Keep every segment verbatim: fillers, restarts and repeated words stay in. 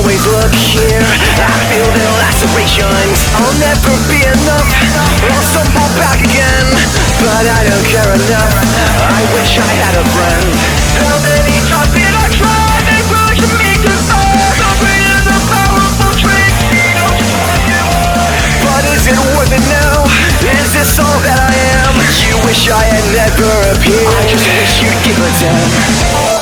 always look here. I feel their lacerations. I'll never be enough. I'll stumble back again, but I don't care enough. I wish I had a friend. How many times did I try? They push me to fire. The pain is a powerful trick. But is it worth it now? Is this all that I am? You wish I had never appeared. I just wish you'd give a damn.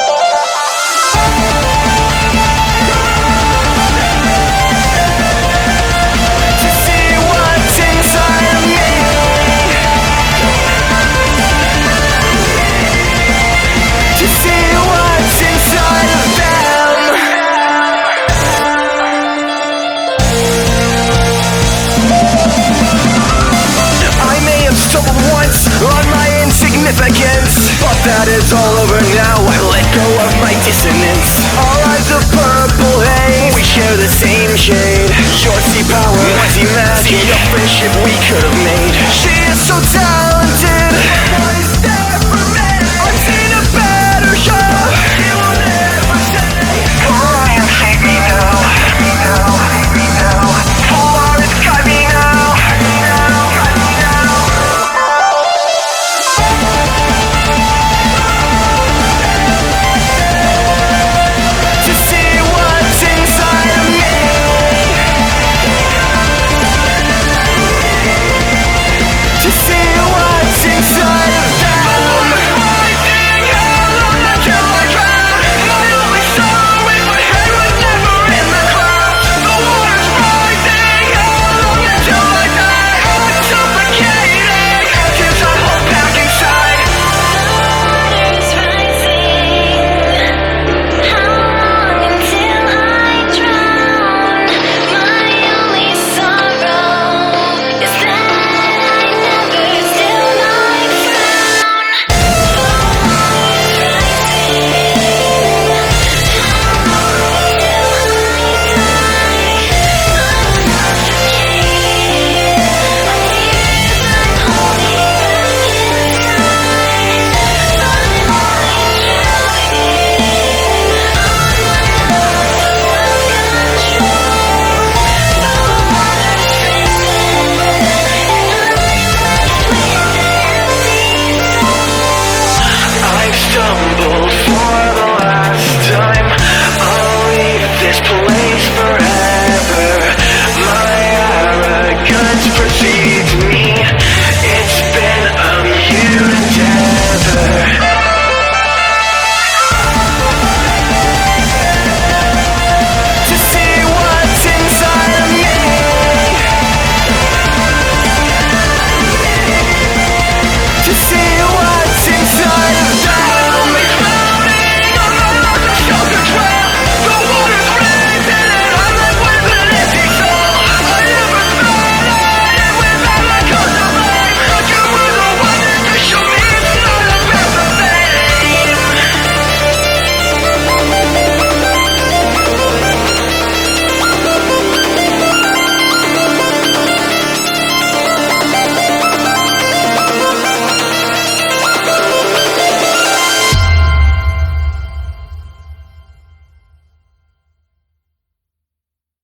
On my insignificance, but that is all over now. I let go of my dissonance. Our eyes of purple haze, we share the same shade. Your sea power, my sea magic, the friendship we could have made. She is so tired.